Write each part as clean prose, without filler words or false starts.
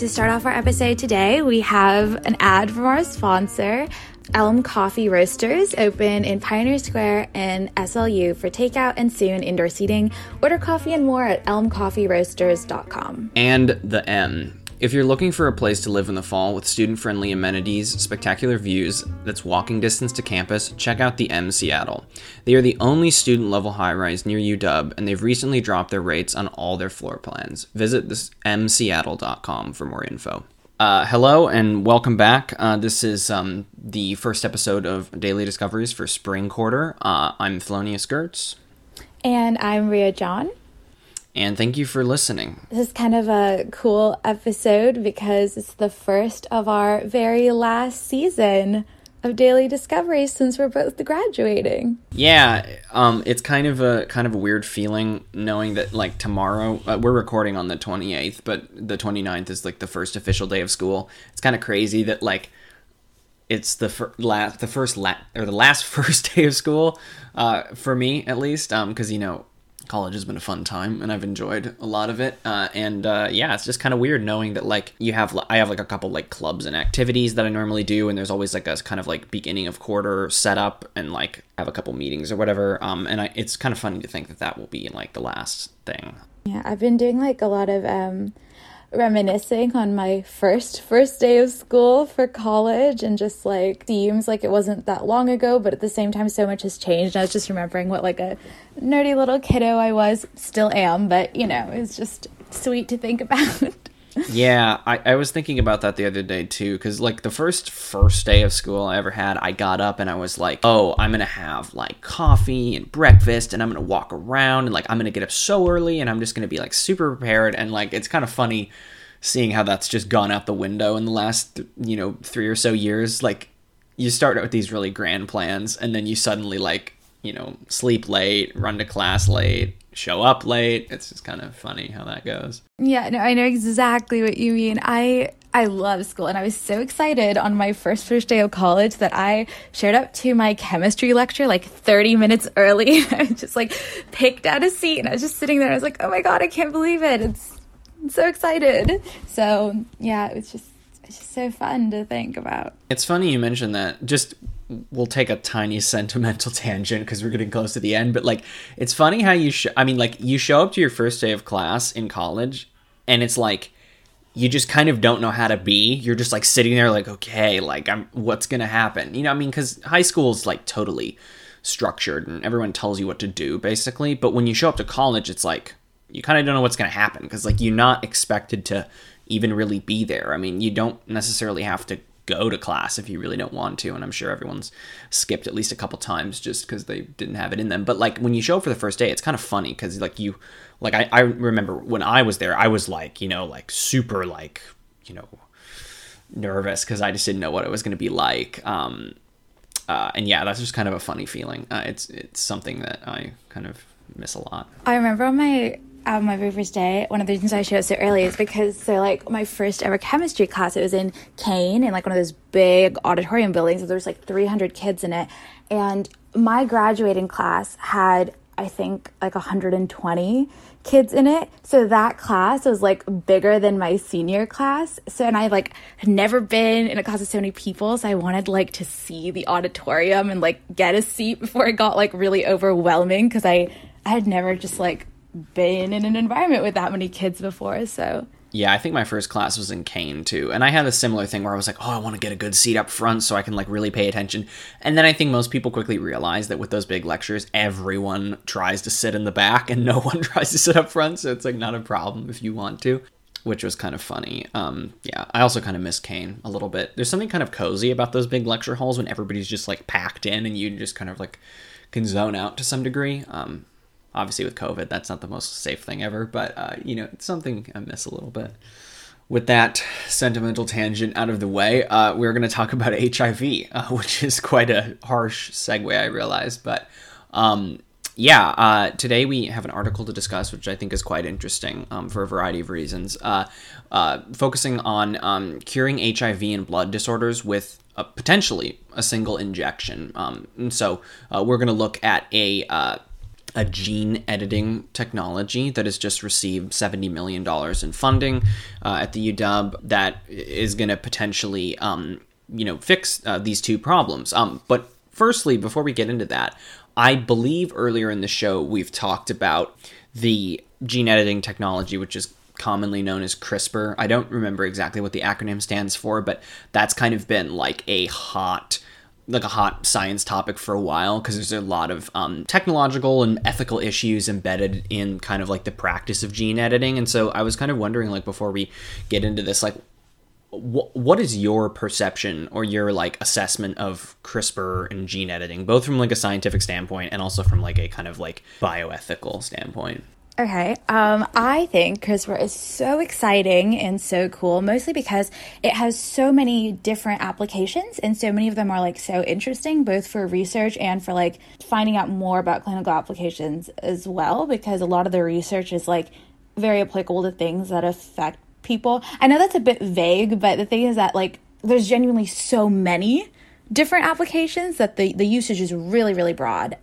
To start off our episode today, we have an ad from our sponsor, Elm Coffee Roasters, open in Pioneer Square in SLU for takeout and soon indoor seating. Order coffee and more at elmcoffeeroasters.com. And the M. If you're looking for a place to live in the fall with student-friendly amenities, spectacular views, that's walking distance to campus, check out the M Seattle. They are the only student-level high-rise near UW, and they've recently dropped their rates on all their floor plans. Visit mseattle.com for more info. Hello and welcome back. This is the first episode of Daily Discoveries for Spring Quarter. I'm Thelonious Gertz. And I'm Rhea John. And thank you for listening. This is kind of a cool episode because it's the first of our very last season of Daily Discoveries since we're both graduating. Yeah, it's kind of a weird feeling knowing that like tomorrow, we're recording on the 28th, but the 29th is like the first official day of school. It's kind of crazy that like it's the last first day of school for me at least, because you know, college has been a fun time and I've enjoyed a lot of it. Yeah, it's just kind of weird knowing that like I have like a couple like clubs and activities that I normally do. And there's always like a kind of like beginning of quarter setup and like have a couple meetings or whatever. It's kind of funny to think that will be like the last thing. Yeah, I've been doing like a lot of reminiscing on my first day of school for college, and just like seems like it wasn't that long ago, but at the same time so much has changed. I was just remembering what like a nerdy little kiddo I was, still am, but you know, it's just sweet to think about. Yeah, I was thinking about that the other day too, because like the first day of school I ever had, I got up and I was like, oh, I'm gonna have like coffee and breakfast and I'm gonna walk around and like I'm gonna get up so early and I'm just gonna be like super prepared. And like it's kind of funny seeing how that's just gone out the window in the last 3 or so years. Like you start out with these really grand plans and then you suddenly like sleep late, run to class late, show up late. It's just kind of funny how that goes. Yeah, no, I know exactly what you mean. I love school, and I was so excited on my first day of college that I showed up to my chemistry lecture like 30 minutes early. I just like picked out a seat and I was just sitting there. I was like, oh my God, I can't believe it. I'm so excited. So yeah, it's just so fun to think about. It's funny you mentioned that. We'll take a tiny sentimental tangent because we're getting close to the end, but like it's funny how you show up to your first day of class in college and it's like you just kind of don't know how to be. You're just like sitting there like, okay, like what's gonna happen, because high school is like totally structured and everyone tells you what to do basically, but when you show up to college it's like you kind of don't know what's gonna happen because like you're not expected to even really be there. I mean, you don't necessarily have to go to class if you really don't want to, and I'm sure everyone's skipped at least a couple times just because they didn't have it in them. But like when you show up for the first day, it's kind of funny because like I remember when I was there, I was like super nervous because I just didn't know what it was going to be like. And yeah, that's just kind of a funny feeling. It's something that I kind of miss a lot. I remember on my very first day, one of the reasons I showed up so early is because like my first ever chemistry class, it was in Kane in like one of those big auditorium buildings. So there was like 300 kids in it. And my graduating class had, I think, like 120 kids in it. So that class was like bigger than my senior class. So, and I like had never been in a class with so many people. So I wanted like to see the auditorium and like get a seat before it got like really overwhelming. Cause I had never just like been in an environment with that many kids before. So yeah, I think my first class was in Kane too, and I had a similar thing where I was like, oh, I want to get a good seat up front so I can like really pay attention. And then I think most people quickly realize that with those big lectures, everyone tries to sit in the back and no one tries to sit up front, so it's like not a problem if you want to, which was kind of funny. Yeah, I also kind of miss Kane a little bit. There's something kind of cozy about those big lecture halls when everybody's just like packed in and you just kind of like can zone out to some degree. Obviously with COVID, that's not the most safe thing ever, but, it's something I miss a little bit. With that sentimental tangent out of the way, we're going to talk about HIV, which is quite a harsh segue, I realize. But, today we have an article to discuss, which I think is quite interesting for a variety of reasons, focusing on curing HIV and blood disorders with potentially a single injection. So we're going to look at a gene editing technology that has just received $70 million in funding at the UW that is going to potentially, fix these two problems. But firstly, before we get into that, I believe earlier in the show we've talked about the gene editing technology, which is commonly known as CRISPR. I don't remember exactly what the acronym stands for, but that's kind of been like a hot science topic for a while, because there's a lot of technological and ethical issues embedded in kind of like the practice of gene editing. And so I was kind of wondering, like, before we get into this, like, what is your perception or your like assessment of CRISPR and gene editing, both from like a scientific standpoint and also from like a kind of like bioethical standpoint? Okay. I think CRISPR is so exciting and so cool, mostly because it has so many different applications, and so many of them are like so interesting, both for research and for like finding out more about clinical applications as well, because a lot of the research is like very applicable to things that affect people. I know that's a bit vague, but the thing is that like there's genuinely so many different applications that the usage is really, really broad.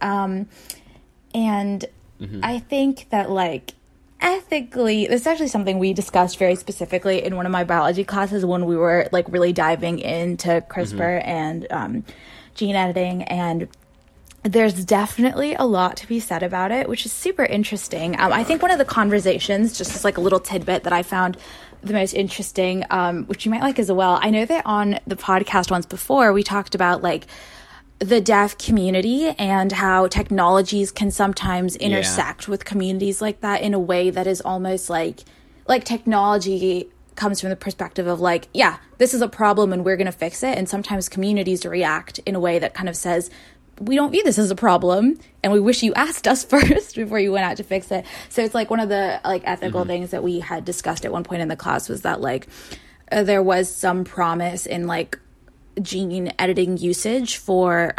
And I think that, like, ethically, this is actually something we discussed very specifically in one of my biology classes when we were, like, really diving into CRISPR and gene editing. And there's definitely a lot to be said about it, which is super interesting. I think one of the conversations, just as, like, a little tidbit that I found the most interesting, which you might like as well, I know that on the podcast once before, we talked about, like, the deaf community and how technologies can sometimes intersect with communities like that in a way that is almost like technology comes from the perspective of like, yeah, this is a problem and we're going to fix it. And sometimes communities react in a way that kind of says, we don't view this as a problem and we wish you asked us first before you went out to fix it. So it's like one of the like ethical things that we had discussed at one point in the class was that like there was some promise in like gene editing usage for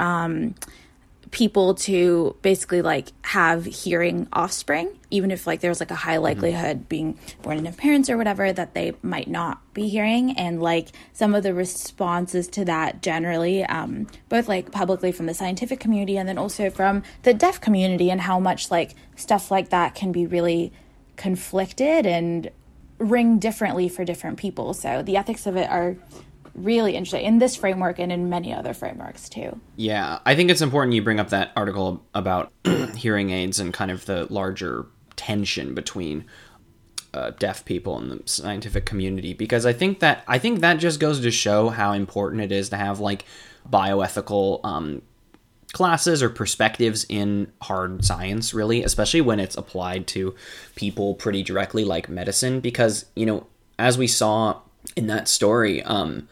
people to basically like have hearing offspring, even if like there's like a high likelihood being born into parents or whatever that they might not be hearing. And like some of the responses to that generally, both like publicly from the scientific community and then also from the deaf community, and how much like stuff like that can be really conflicted and ring differently for different people. So the ethics of it are really interesting in this framework and in many other frameworks too. Yeah, I think it's important you bring up that article about hearing aids and kind of the larger tension between deaf people and the scientific community, because I think that just goes to show how important it is to have like bioethical classes or perspectives in hard science, really, especially when it's applied to people pretty directly like medicine, because, you know, as we saw in that story,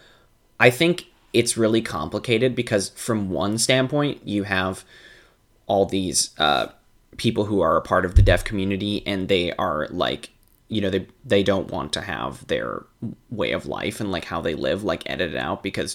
I think it's really complicated because from one standpoint, you have all these people who are a part of the deaf community, and they are like, you know, they don't want to have their way of life and like how they live like edited out, because,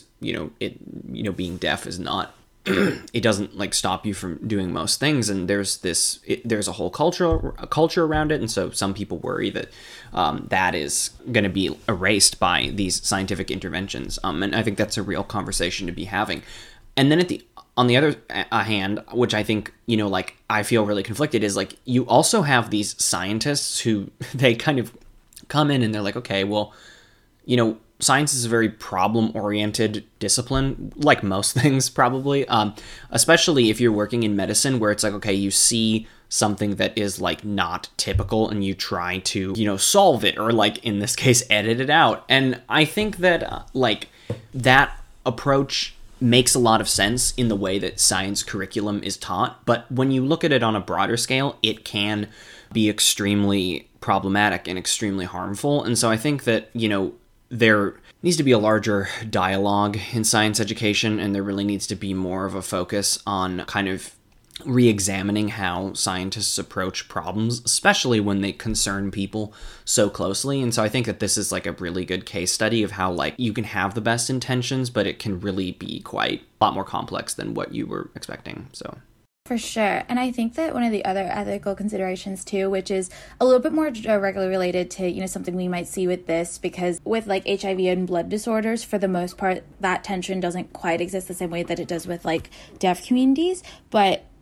being deaf is not, it doesn't like stop you from doing most things, and there's a whole culture around it, and so some people worry that that is going to be erased by these scientific interventions, and I think that's a real conversation to be having. And then on the other hand, which I think, you know, like I feel really conflicted, is like you also have these scientists who they kind of come in and they're like, okay, well, you know, science is a very problem-oriented discipline, like most things probably, especially if you're working in medicine, where it's like, okay, you see something that is like not typical and you try to, you know, solve it, or like in this case, edit it out. And I think that like that approach makes a lot of sense in the way that science curriculum is taught. But when you look at it on a broader scale, it can be extremely problematic and extremely harmful. And so I think that, you know, there needs to be a larger dialogue in science education, and there really needs to be more of a focus on kind of re-examining how scientists approach problems, especially when they concern people so closely. And so I think that this is like a really good case study of how like you can have the best intentions, but it can really be quite a lot more complex than what you were expecting. So for sure. And I think that one of the other ethical considerations too, which is a little bit more directly related to, you know, something we might see with this, because with like HIV and blood disorders, for the most part, that tension doesn't quite exist the same way that it does with like deaf communities. But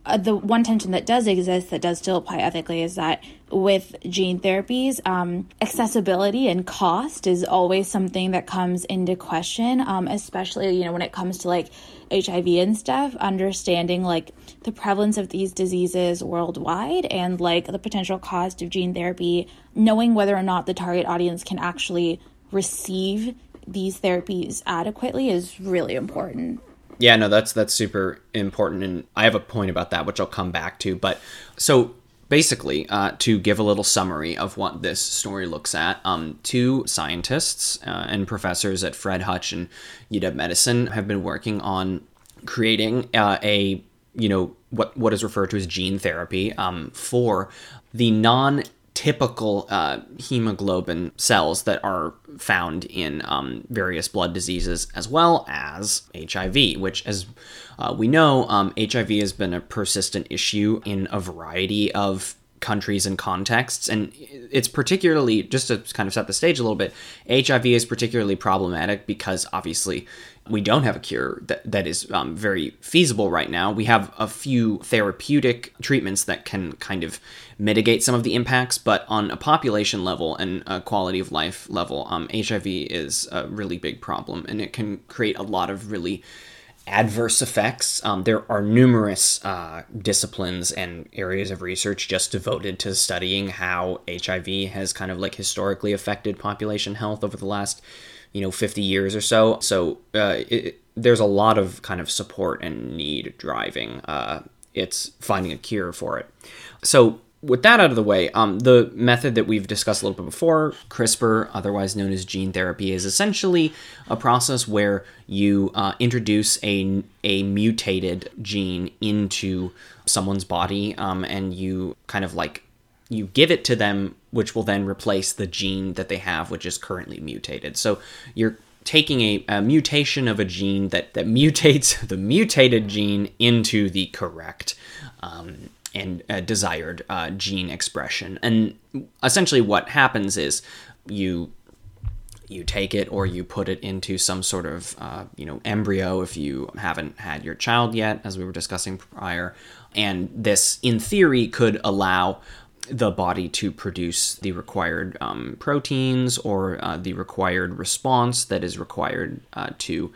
the one tension that does exist that does still apply ethically is that with gene therapies, accessibility and cost is always something that comes into question, especially, when it comes to like HIV and stuff, understanding like the prevalence of these diseases worldwide and like the potential cost of gene therapy, knowing whether or not the target audience can actually receive these therapies adequately is really important. Yeah, no, that's super important, and I have a point about that, which I'll come back to. But so basically, to give a little summary of what this story looks at, two scientists and professors at Fred Hutch and UW Medicine have been working on creating what is referred to as gene therapy for the non-typical hemoglobin cells that are found in various blood diseases, as well as HIV, which, as we know, HIV has been a persistent issue in a variety of countries and contexts. And it's particularly, just to kind of set the stage a little bit, HIV is particularly problematic because obviously we don't have a cure that is very feasible right now. We have a few therapeutic treatments that can kind of mitigate some of the impacts, but on a population level and a quality of life level, HIV is a really big problem, and it can create a lot of really adverse effects. There are numerous disciplines and areas of research just devoted to studying how HIV has kind of like historically affected population health over the last 50 years or so. So there's a lot of kind of support and need driving it's finding a cure for it. So with that out of the way, the method that we've discussed a little bit before, CRISPR, otherwise known as gene therapy, is essentially a process where you introduce a mutated gene into someone's body, and you kind of like, you give it to them, which will then replace the gene that they have, which is currently mutated. So you're taking a mutation of a gene that mutates the mutated gene into the correct and desired gene expression. And essentially what happens is you take it, or you put it into some sort of embryo if you haven't had your child yet, as we were discussing prior. And this, in theory, could allow the body to produce the required proteins, or the required response that is required to,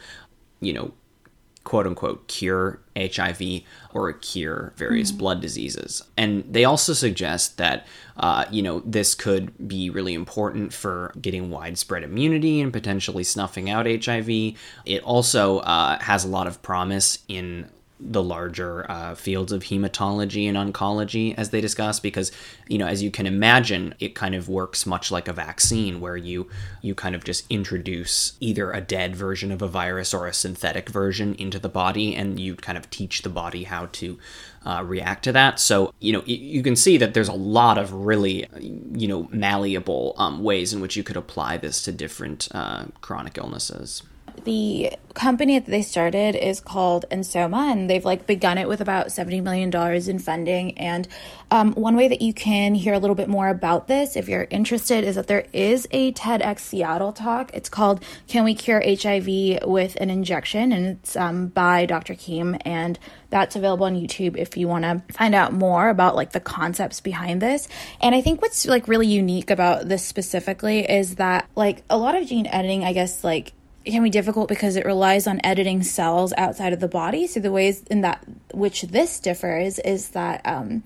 quote unquote, cure HIV or cure various blood diseases. And they also suggest that, this could be really important for getting widespread immunity and potentially snuffing out HIV. It also has a lot of promise in the larger fields of hematology and oncology, as they discuss, because, as you can imagine, it kind of works much like a vaccine, where you kind of just introduce either a dead version of a virus or a synthetic version into the body, and you kind of teach the body how to react to that. So, you can see that there's a lot of really, malleable ways in which you could apply this to different chronic illnesses. The company that they started is called Ensoma, and they've begun it with about $70 million in funding. And one way that you can hear a little bit more about this, if you're interested, is that there is a TEDx Seattle talk. It's called "Can We Cure HIV with an Injection?" and it's by Dr. Keem, and that's available on YouTube if you want to find out more about the concepts behind this. And I think what's really unique about this specifically is that a lot of gene editing, I guess, it can be difficult because it relies on editing cells outside of the body. So the ways in that which this differs is that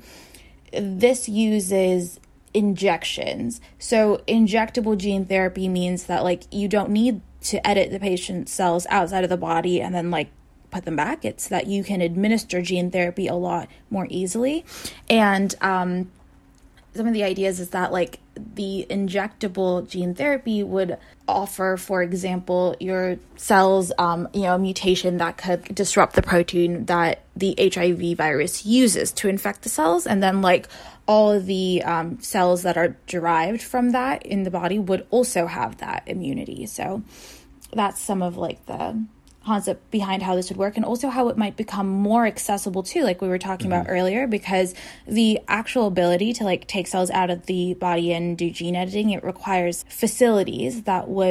this uses injections. So injectable gene therapy means that you don't need to edit the patient's cells outside of the body and then put them back. It's that you can administer gene therapy a lot more easily. And some of the ideas is that the injectable gene therapy would offer, for example, your cells, a mutation that could disrupt the protein that the HIV virus uses to infect the cells. And then all of the cells that are derived from that in the body would also have that immunity. So that's some of the concept behind how this would work, and also how it might become more accessible too, like we were talking about earlier, because the actual ability to take cells out of the body and do gene editing, it requires facilities that would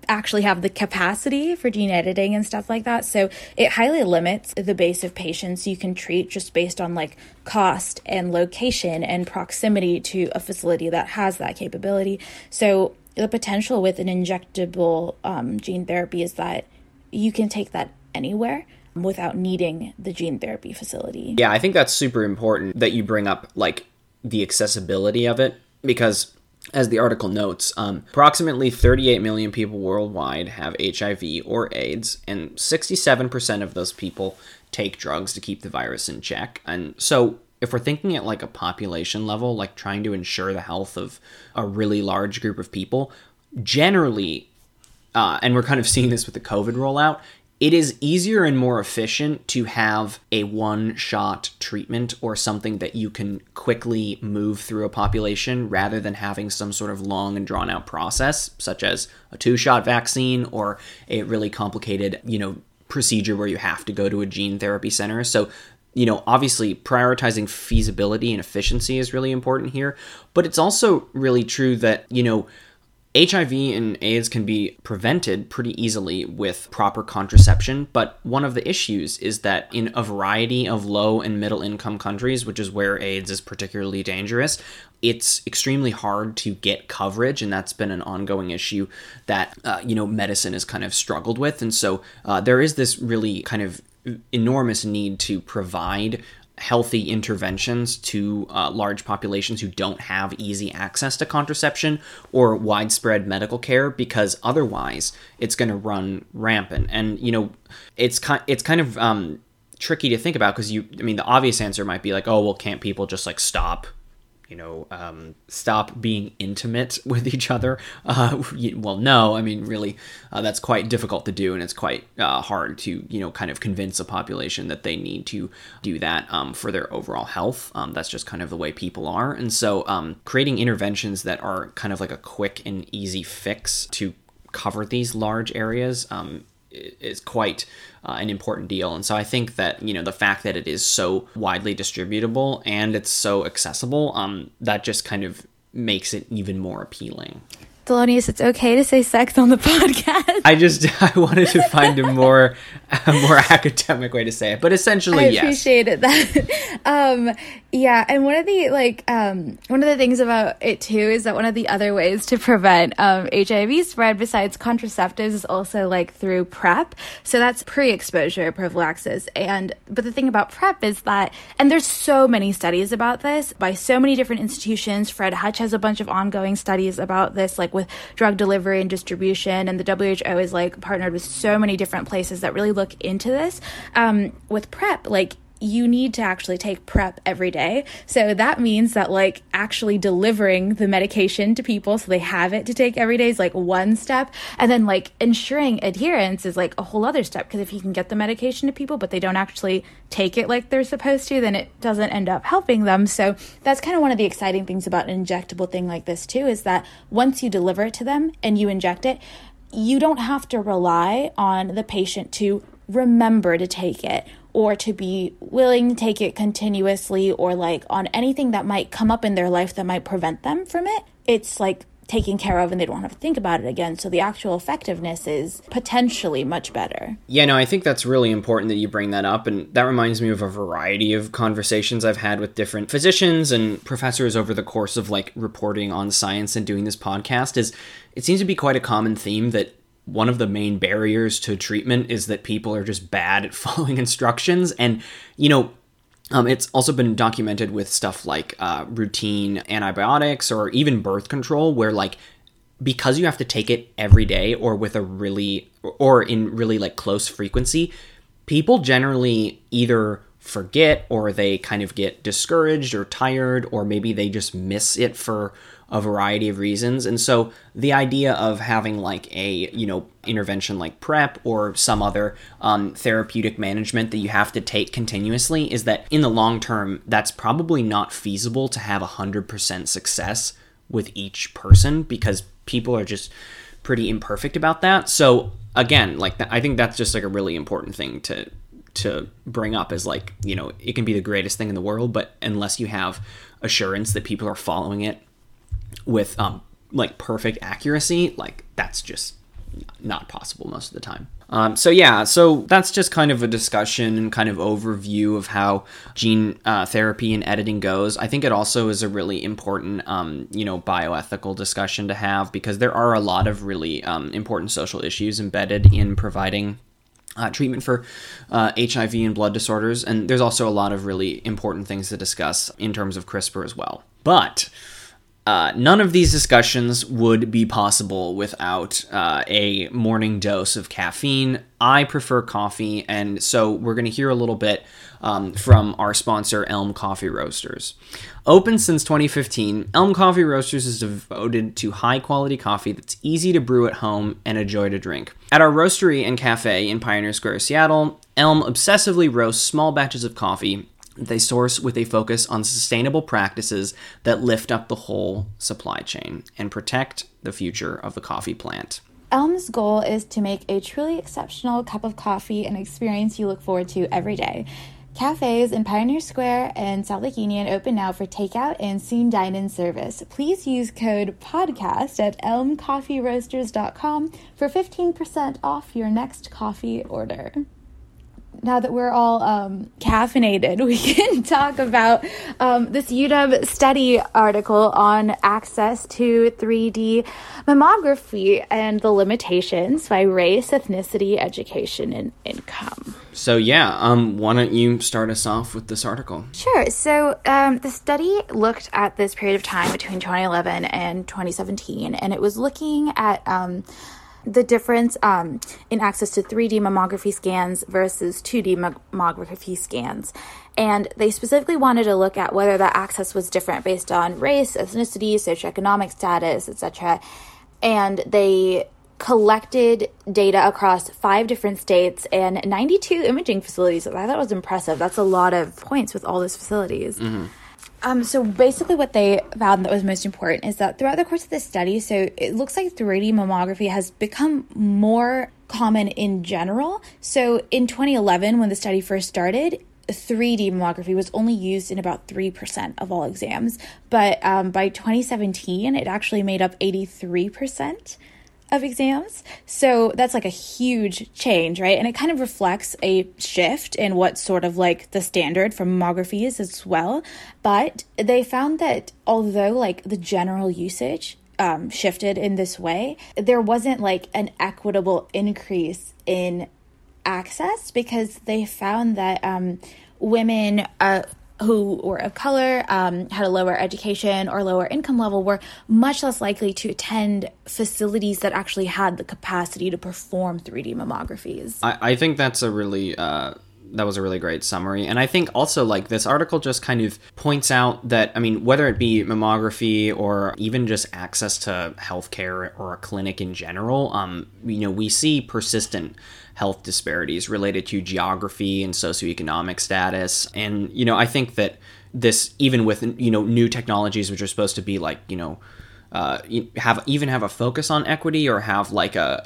actually have the capacity for gene editing and stuff like that. So it highly limits the base of patients you can treat just based on like cost and location and proximity to a facility that has that capability. So the potential with an injectable gene therapy is that you can take that anywhere without needing the gene therapy facility. Yeah, I think that's super important that you bring up like the accessibility of it, because as the article notes, approximately 38 million people worldwide have HIV or AIDS, and 67% of those people take drugs to keep the virus in check. And so if we're thinking at like a population level, like trying to ensure the health of a really large group of people, generally, and we're kind of seeing this with the COVID rollout, it is easier and more efficient to have a one-shot treatment or something that you can quickly move through a population rather than having some sort of long and drawn-out process, such as a 2-shot vaccine or a really complicated, procedure where you have to go to a gene therapy center. So, obviously prioritizing feasibility and efficiency is really important here, but it's also really true that, HIV and AIDS can be prevented pretty easily with proper contraception, but one of the issues is that in a variety of low and middle income countries, which is where AIDS is particularly dangerous, it's extremely hard to get coverage, and that's been an ongoing issue that, medicine has kind of struggled with. And so there is this really kind of enormous need to provide healthy interventions to large populations who don't have easy access to contraception or widespread medical care, because otherwise it's going to run rampant. And it's kind of tricky to think about, because the obvious answer might be like, oh well, can't people just like stop being intimate with each other? Well, no, really, that's quite difficult to do, and it's quite hard to, kind of convince a population that they need to do that for their overall health. That's just kind of the way people are. And so creating interventions that are kind of like a quick and easy fix to cover these large areas is quite an important deal. And so I think that, the fact that it is so widely distributable and it's so accessible, that just kind of makes it even more appealing. Thelonious, it's okay to say sex on the podcast. I wanted to find a more academic way to say it, but essentially, yes. I appreciated that. Yeah, and one of the things about it too is that one of the other ways to prevent HIV spread besides contraceptives is also like through PrEP. So that's pre-exposure prophylaxis. But the thing about PrEP is that, and there's so many studies about this by so many different institutions. Fred Hutch has a bunch of ongoing studies about this, like with drug delivery and distribution, and the WHO is like partnered with so many different places that really look into this. With PrEP, like, you need to actually take PrEP every day. So that means that like actually delivering the medication to people so they have it to take every day is like one step. And then like ensuring adherence is like a whole other step, because if you can get the medication to people but they don't actually take it like they're supposed to, then it doesn't end up helping them. So that's kind of one of the exciting things about an injectable thing like this too, is that once you deliver it to them and you inject it, you don't have to rely on the patient to remember to take it or to be willing to take it continuously, or like on anything that might come up in their life that might prevent them from it. It's like taken care of and they don't have to think about it again. So the actual effectiveness is potentially much better. Yeah, no, I think that's really important that you bring that up. And that reminds me of a variety of conversations I've had with different physicians and professors over the course of like reporting on science and doing this podcast. Is it seems to be quite a common theme that one of the main barriers to treatment is that people are just bad at following instructions. And, it's also been documented with stuff like routine antibiotics or even birth control, where like, because you have to take it every day or with in really like close frequency, people generally either forget, or they kind of get discouraged or tired, or maybe they just miss it for a variety of reasons. And so the idea of having like a, intervention like PrEP or some other therapeutic management that you have to take continuously is that in the long term, that's probably not feasible to have 100% success with each person, because people are just pretty imperfect about that. So again, like I think that's just like a really important thing to bring up, is like, it can be the greatest thing in the world, but unless you have assurance that people are following it with like perfect accuracy, like that's just not possible most of the time. So that's just kind of a discussion and kind of overview of how gene therapy and editing goes. I think it also is a really important, bioethical discussion to have, because there are a lot of really important social issues embedded in providing treatment for HIV and blood disorders. And there's also a lot of really important things to discuss in terms of CRISPR as well. But none of these discussions would be possible without a morning dose of caffeine. I prefer coffee, and so we're going to hear a little bit from our sponsor, Elm Coffee Roasters. Open since 2015, Elm Coffee Roasters is devoted to high-quality coffee that's easy to brew at home and a joy to drink. At our roastery and cafe in Pioneer Square, Seattle, Elm obsessively roasts small batches of coffee they source with a focus on sustainable practices that lift up the whole supply chain and protect the future of the coffee plant. Elm's goal is to make a truly exceptional cup of coffee an experience you look forward to every day. Cafes in Pioneer Square and Salt Lake Union open now for takeout and soon dine-in service. Please use code PODCAST at elmcoffeeroasters.com for 15% off your next coffee order. Now that we're all caffeinated, we can talk about this UW study article on access to 3D mammography and the limitations by race, ethnicity, education, and income. So why don't you start us off with this article? Sure. So the study looked at this period of time between 2011 and 2017, and it was looking at the difference in access to 3D mammography scans versus 2D mammography scans. And they specifically wanted to look at whether the access was different based on race, ethnicity, socioeconomic status, etc. And they collected data across 5 different states and 92 imaging facilities. I thought was impressive. That's a lot of points with all those facilities. Mm-hmm. So basically what they found that was most important is that throughout the course of this study, so it looks like 3D mammography has become more common in general. So in 2011, when the study first started, 3D mammography was only used in about 3% of all exams. But by 2017, it actually made up 83% of exams. So that's like a huge change, right? And it kind of reflects a shift in what's sort of like the standard for mammography is as well. But they found that although like the general usage shifted in this way, there wasn't like an equitable increase in access, because they found that women who were of color, had a lower education or lower income level, were much less likely to attend facilities that actually had the capacity to perform 3D mammographies. I think that's a really that was a really great summary. And I think also like this article just kind of points out that, I mean, whether it be mammography or even just access to healthcare or a clinic in general, we see persistent health disparities related to geography and socioeconomic status. And, I think that this, even with, new technologies, which are supposed to be like, have a focus on equity or have like a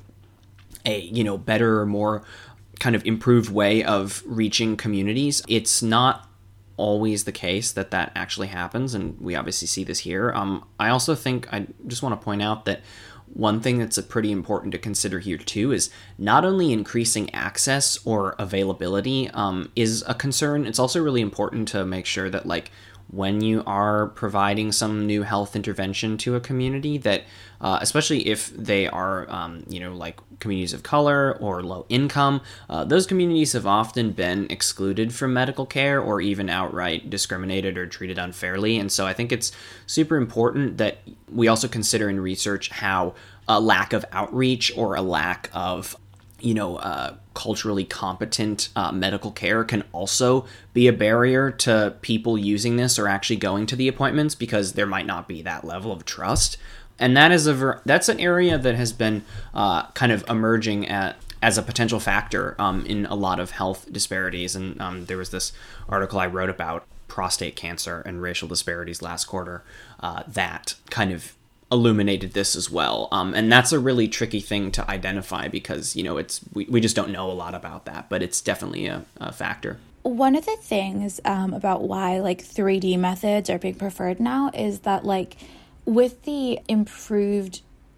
better or more kind of improved way of reaching communities, it's not always the case that actually happens. And we obviously see this here. I also think I just want to point out that one thing that's pretty important to consider here too is not only increasing access or availability is a concern, it's also really important to make sure that like when you are providing some new health intervention to a community that, especially if they are, like communities of color or low income, those communities have often been excluded from medical care or even outright discriminated or treated unfairly. And so I think it's super important that we also consider in research how a lack of outreach or a lack of culturally competent medical care can also be a barrier to people using this or actually going to the appointments, because there might not be that level of trust. And that's an area that has been kind of emerging as a potential factor in a lot of health disparities. And there was this article I wrote about prostate cancer and racial disparities last quarter that kind of illuminated this as well. And that's a really tricky thing to identify because, we just don't know a lot about that, but it's definitely a factor. One of the things about why like 3D methods are being preferred now is that like with the improved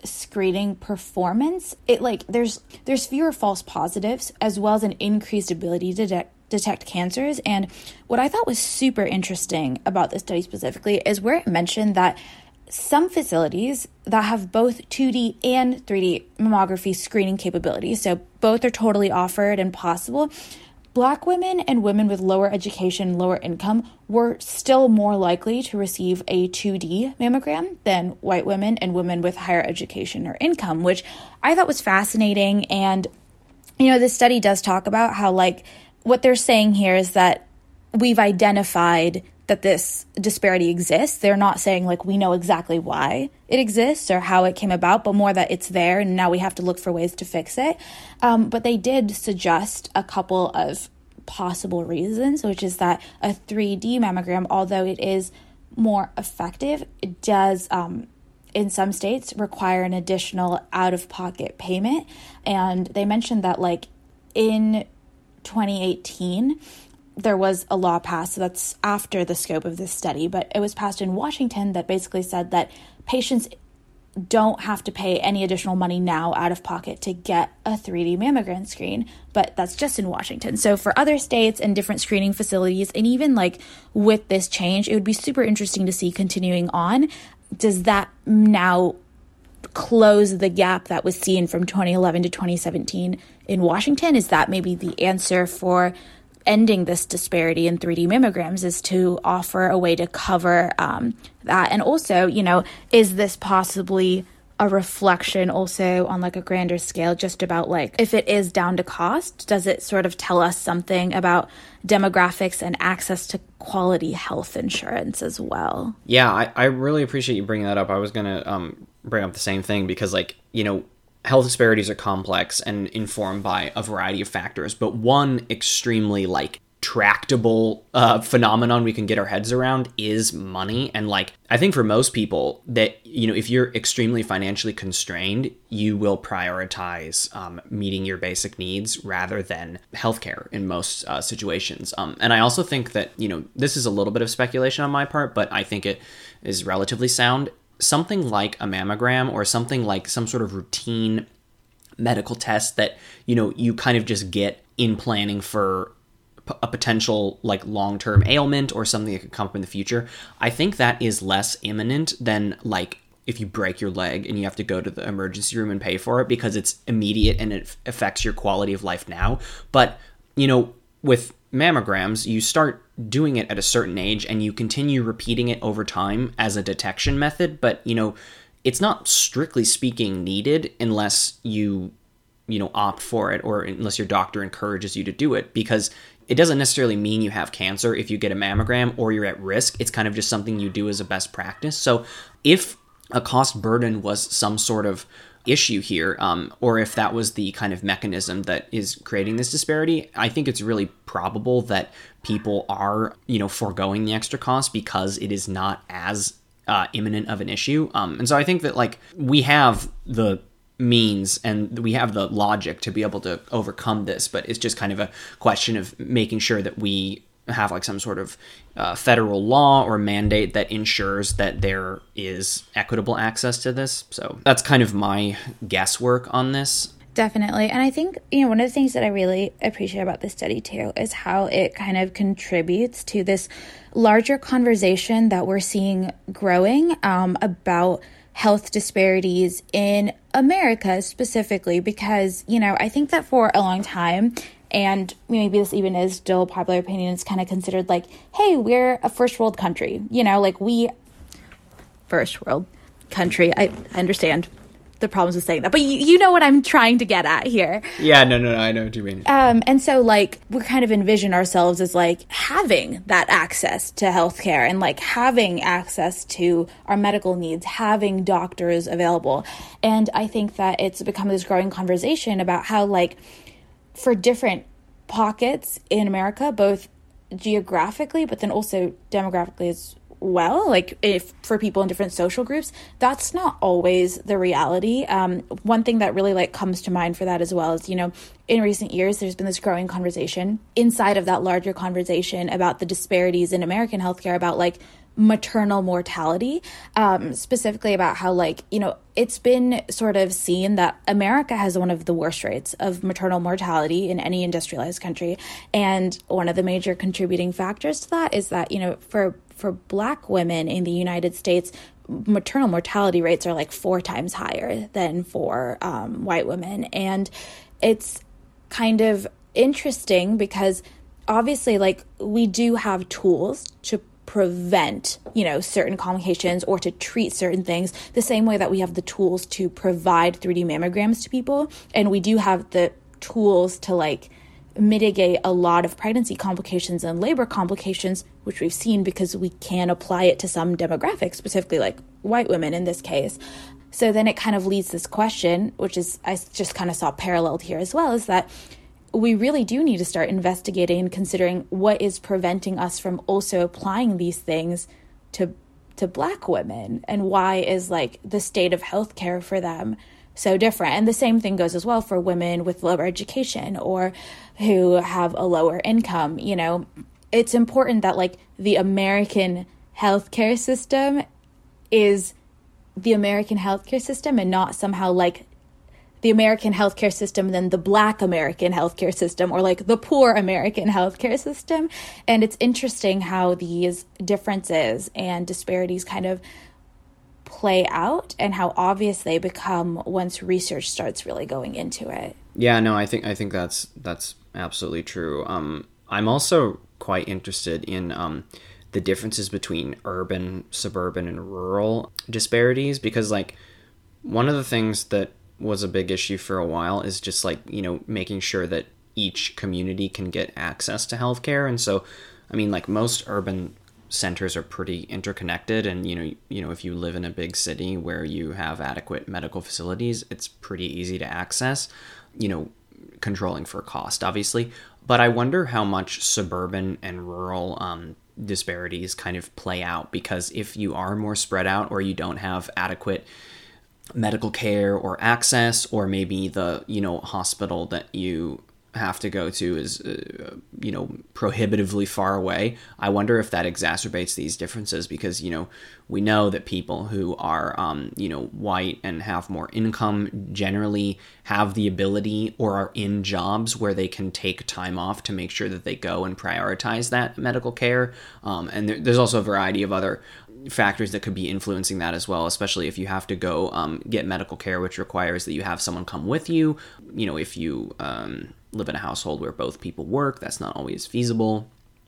screening performance, it like there's fewer false positives as well as an increased ability to detect cancers. And what I thought was super interesting about this study specifically is where it mentioned that some facilities that have both 2D and 3D mammography screening capabilities, so both are totally offered and possible, Black women and women with lower education, lower income were still more likely to receive a 2D mammogram than white women and women with higher education or income, which I thought was fascinating. And, this study does talk about how, like, what they're saying here is that we've identified that this disparity exists. They're not saying, like, we know exactly why it exists or how it came about, but more that it's there and now we have to look for ways to fix it. But they did suggest a couple of possible reasons, which is that a 3D mammogram, although it is more effective, it does, in some states, require an additional out-of-pocket payment. And they mentioned that, like, in 2018, there was a law passed, so that's after the scope of this study, but it was passed in Washington that basically said that patients don't have to pay any additional money now out of pocket to get a 3D mammogram screen, but that's just in Washington. So for other states and different screening facilities, and even like with this change, it would be super interesting to see continuing on. Does that now close the gap that was seen from 2011 to 2017 in Washington? Is that maybe the answer for ending this disparity in 3D mammograms, is to offer a way to cover that? And also, is this possibly a reflection also on like a grander scale, just about like, if it is down to cost, does it sort of tell us something about demographics and access to quality health insurance as well? Yeah, I really appreciate you bringing that up. I was going to bring up the same thing because, like, health disparities are complex and informed by a variety of factors, but one extremely like tractable phenomenon we can get our heads around is money. And like, I think for most people that, if you're extremely financially constrained, you will prioritize meeting your basic needs rather than healthcare in most situations. And I also think that, this is a little bit of speculation on my part, but I think it is relatively sound. Something like a mammogram or something like some sort of routine medical test that, you kind of just get in planning for a potential like long-term ailment or something that could come up in the future. I think that is less imminent than like if you break your leg and you have to go to the emergency room and pay for it, because it's immediate and it affects your quality of life now. But, with mammograms, you start doing it at a certain age and you continue repeating it over time as a detection method. But, it's not strictly speaking needed unless you opt for it, or unless your doctor encourages you to do it, because it doesn't necessarily mean you have cancer if you get a mammogram or you're at risk. It's kind of just something you do as a best practice. So if a cost burden was some sort of issue here, or if that was the kind of mechanism that is creating this disparity, I think it's really probable that people are, foregoing the extra cost because it is not as imminent of an issue. And so I think that like we have the means and we have the logic to be able to overcome this, but it's just kind of a question of making sure that we have like some sort of federal law or mandate that ensures that there is equitable access to this. So that's kind of my guesswork on this. Definitely. And I think, one of the things that I really appreciate about this study too is how it kind of contributes to this larger conversation that we're seeing growing about health disparities in America specifically, because, I think that for a long time, and maybe this even is still popular opinion, it's kind of considered like, hey, we're a first world country, first world country. I understand the problems with saying that, but you know what I'm trying to get at here. Yeah, no, I know what you mean. And so like we kind of envision ourselves as like having that access to healthcare and like having access to our medical needs, having doctors available. And I think that it's become this growing conversation about how like for different pockets in America, both geographically, but then also demographically as well, like if for people in different social groups, that's not always the reality. One thing that really like comes to mind for that as well is, in recent years, there's been this growing conversation inside of that larger conversation about the disparities in American healthcare, about like maternal mortality, specifically about how, like, you know, it's been sort of seen that America has one of the worst rates of maternal mortality in any industrialized country. And one of the major contributing factors to that is that, you know, for Black women in the United States, maternal mortality rates are like 4 times higher than for white women. And it's kind of interesting because obviously, like, we do have tools to prevent, you know, certain complications or to treat certain things the same way that we have the tools to provide 3D mammograms to people. And we do have the tools to, like, mitigate a lot of pregnancy complications and labor complications, which we've seen because we can apply it to some demographics, specifically like white women in this case. So then it kind of leads this question, which is, I just kind of saw paralleled here as well, is that we really do need to start investigating and considering what is preventing us from also applying these things to Black women, and why is, like, the state of healthcare for them so different. And the same thing goes as well for women with lower education or who have a lower income. You know, it's important that, like, the American healthcare system is the American healthcare system and not somehow like the American healthcare system than the Black American healthcare system, or like the poor American healthcare system. And it's interesting how these differences and disparities kind of play out and how obvious they become once research starts really going into it. Yeah, no, I think that's absolutely true. I'm also quite interested in the differences between urban, suburban, and rural disparities, because, like, one of the things that was a big issue for a while is just, like, you know, making sure that each community can get access to healthcare. And so, I mean, like, most urban centers are pretty interconnected, and you know if you live in a big city where you have adequate medical facilities, it's pretty easy to access, you know, controlling for cost, obviously. But I wonder how much suburban and rural disparities kind of play out, because if you are more spread out, or you don't have adequate medical care or access, or maybe the, you know, hospital that you have to go to is, you know, prohibitively far away, I wonder if that exacerbates these differences, because, you know, we know that people who are, you know, white and have more income generally have the ability or are in jobs where they can take time off to make sure that they go and prioritize that medical care. And there's also a variety of other factors that could be influencing that as well, especially if you have to go get medical care, which requires that you have someone come with you. You know, if you live in a household where both people work, that's not always feasible.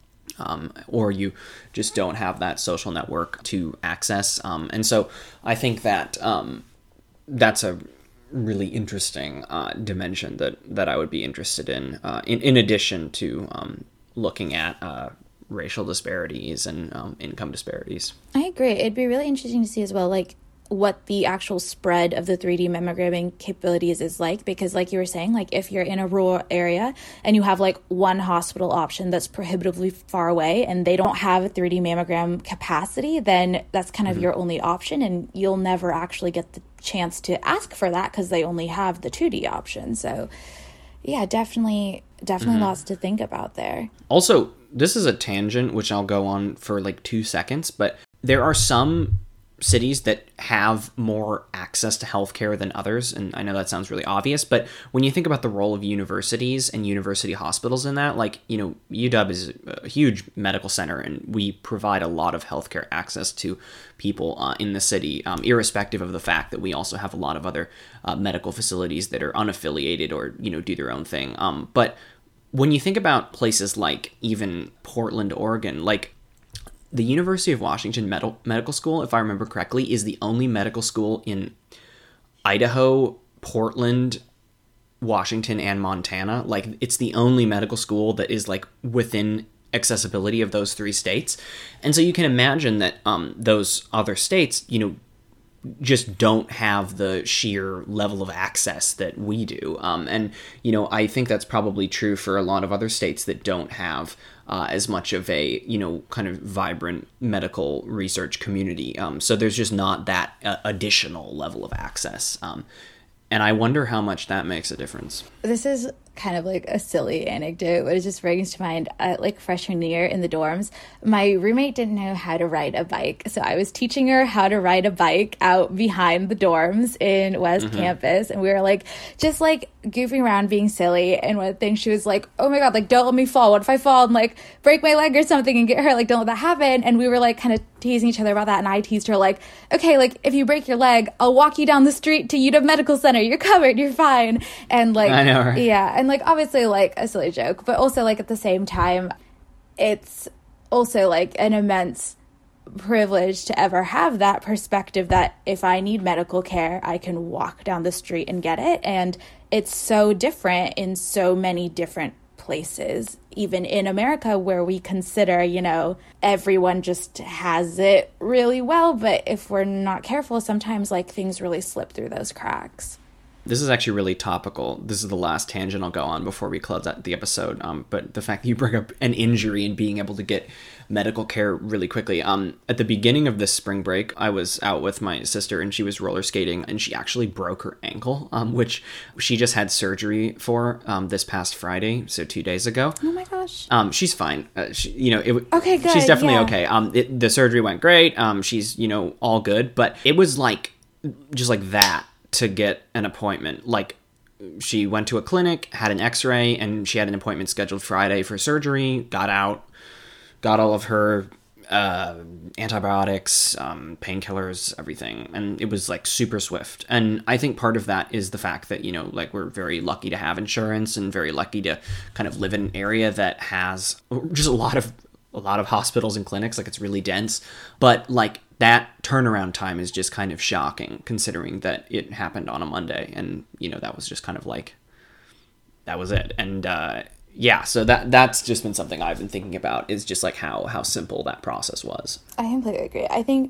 Or you just don't have that social network to access. And so I think that that's a really interesting dimension that I would be interested in addition to looking at racial disparities and income disparities. I agree. It'd be really interesting to see as well, like, what the actual spread of the 3D mammogramming capabilities is like, because, like you were saying, like, if you're in a rural area and you have, like, one hospital option that's prohibitively far away and they don't have a 3D mammogram capacity, then that's kind of your only option, and you'll never actually get the chance to ask for that because they only have the 2D option. So yeah, definitely lots to think about there. Also, this is a tangent which I'll go on for like 2 seconds, but there are some cities that have more access to healthcare than others. And I know that sounds really obvious, but when you think about the role of universities and university hospitals in that, like, you know, UW is a huge medical center, and we provide a lot of healthcare access to people in the city, irrespective of the fact that we also have a lot of other medical facilities that are unaffiliated or, you know, do their own thing. But when you think about places like even Portland, Oregon, like, the University of Washington Medical School, if I remember correctly, is the only medical school in Idaho, Portland, Washington, and Montana. Like, it's the only medical school that is, like, within accessibility of those 3 states. And so you can imagine that those other states, you know, just don't have the sheer level of access that we do. And, you know, I think that's probably true for a lot of other states that don't have as much of a, you know, kind of vibrant medical research community. So there's just not that additional level of access. And I wonder how much that makes a difference. This is kind of like a silly anecdote, but it just brings to mind like freshman year in the dorms, my roommate didn't know how to ride a bike, so I was teaching her how to ride a bike out behind the dorms in West Campus, and we were like just like goofing around being silly. And one thing she was like, oh my god, like don't let me fall, what if I fall and like break my leg or something and get hurt, like don't let that happen. And we were like kind of teasing each other about that, and I teased her like, okay, like if you break your leg, I'll walk you down the street to UW Medical Center, you're covered, you're fine. And like, I know, right? Yeah, and like obviously like a silly joke, but also like at the same time it's also like an immense privilege to ever have that perspective that if I need medical care, I can walk down the street and get it. And it's so different in so many different places, even in America, where we consider, you know, everyone just has it really well. But if we're not careful, sometimes like things really slip through those cracks. This is actually really topical. This is the last tangent I'll go on before we close out the episode. But the fact that you bring up an injury and being able to get medical care really quickly. At the beginning of this spring break, I was out with my sister and she was roller skating and she actually broke her ankle, which she just had surgery for this past Friday, so 2 days ago. Oh my gosh. She's fine. Okay, good. She's definitely yeah. okay. The surgery went great. She's, all good, but it was like just like that to get an appointment. Like she went to a clinic, had an x-ray, and she had an appointment scheduled Friday for surgery, got out, got all of her antibiotics, painkillers, everything. And it was like super swift. And I think part of that is the fact that, like we're very lucky to have insurance and very lucky to kind of live in an area that has just a lot of hospitals and clinics. Like it's really dense, but like that turnaround time is just kind of shocking considering that it happened on a Monday and, that was just kind of like, that was it. And, so that's just been something I've been thinking about, is just like how simple that process was. I completely agree. I think,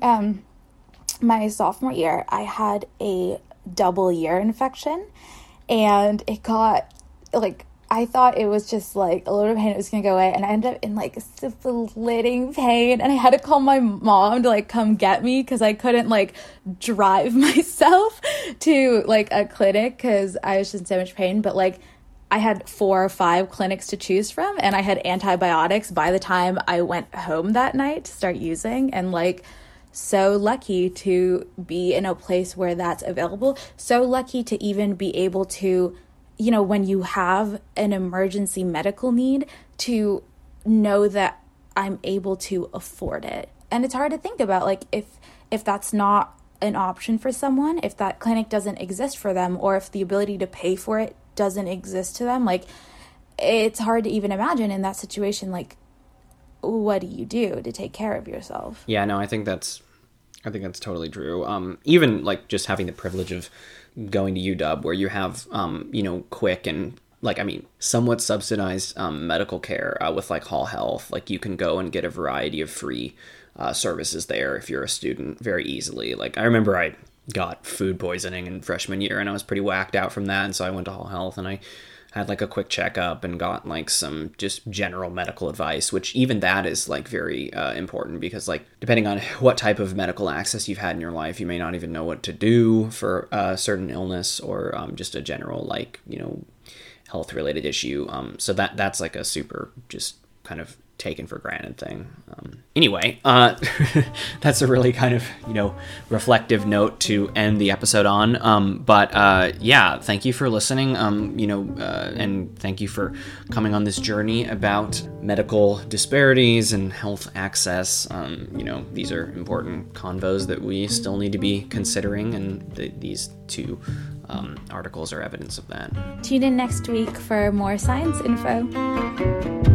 my sophomore year, I had a double ear infection and it got like, I thought it was just like a little bit of pain, it was gonna go away, and I ended up in like suffocating pain, and I had to call my mom to like come get me because I couldn't like drive myself to like a clinic because I was just in so much pain. But like I had 4 or 5 clinics to choose from, and I had antibiotics by the time I went home that night to start using, and like so lucky to be in a place where that's available, so lucky to even be able to, when you have an emergency medical need, to know that I'm able to afford it. And it's hard to think about, like, if that's not an option for someone, if that clinic doesn't exist for them, or if the ability to pay for it doesn't exist to them, like, it's hard to even imagine in that situation, like, what do you do to take care of yourself? Yeah, no, I think that's totally true. Even, like, just having the privilege of going to UW where you have, quick and somewhat subsidized medical care with like Hall Health. Like you can go and get a variety of free services there if you're a student very easily. Like I remember I got food poisoning in freshman year and I was pretty whacked out from that. And so I went to Hall Health and I had like a quick checkup and got like some just general medical advice, which even that is like very important because like depending on what type of medical access you've had in your life, you may not even know what to do for a certain illness or just a general like, health related issue. So that's like a super just kind of taken for granted thing. Anyway, that's a really kind of, reflective note to end the episode on. But thank you for listening. And thank you for coming on this journey about medical disparities and health access. These are important convos that we still need to be considering, and these 2 articles are evidence of that. Tune in next week for more science info.